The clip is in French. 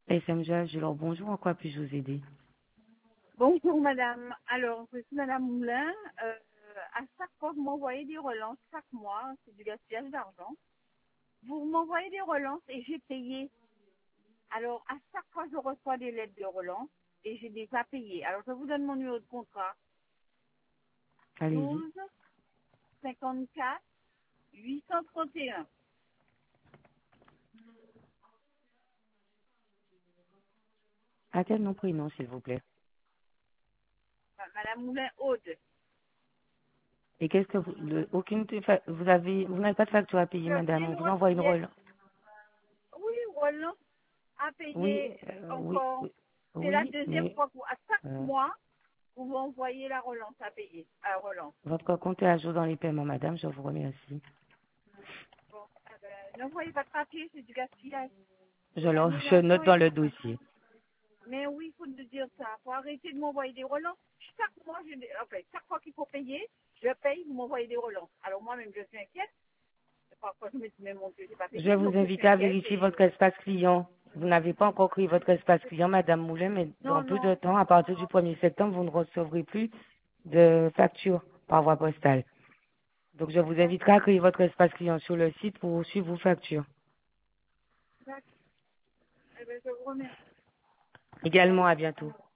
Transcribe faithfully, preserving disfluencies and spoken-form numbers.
S M G, je leur bonjour, en quoi puis-je vous aider? Bonjour madame. Alors, je suis madame Moulin. Euh, à chaque fois, vous m'envoyez des relances chaque mois. C'est du gaspillage d'argent. Vous m'envoyez des relances et j'ai payé. Alors, à chaque fois, je reçois des lettres de relance et j'ai déjà payé. Alors, je vous donne mon numéro de contrat. Allez-y. douze cinquante-quatre huit cent trente et un. À quel nom prénom, s'il vous plaît? Madame Moulin Aude. Et qu'est-ce que vous, le- aucune, fa- vous avez, vous n'avez pas de facture à payer, Je madame, viens on de vous envoie une recevoir. relance. Oui, relance à Oui, payer euh, oui, encore. oui, C'est la oui, deuxième mais fois que, à chaque euh, mois, vous m'envoyez la relance à payer. À relance. votre compte est à jour dans les paiements, madame, je vous remercie. Bon, ah ben, n'envoyez pas de papier, c'est du gaspillage. Je, le, je L'annulation note et dans le tout ça. dossier. Mais oui, il faut nous dire ça. Il faut arrêter de m'envoyer des relances. Chaque mois, je, enfin, chaque fois qu'il faut payer, je paye, vous m'envoyez des relances. Alors moi-même, je suis inquiète. Parfois, je me dis, mais mon Dieu, j'ai pas Je vais payé, vous donc je suis inviter à inquiète. vérifier Et... votre espace client. Vous n'avez pas encore créé votre espace client, madame Moulin, mais dans Non, peu de non. temps, à partir du premier septembre, vous ne recevrez plus de facture par voie postale. Donc, je vous inviterai à créer votre espace client sur le site pour suivre vos factures. D'accord. Eh ben, je vous remercie. Au revoir. Également, à bientôt.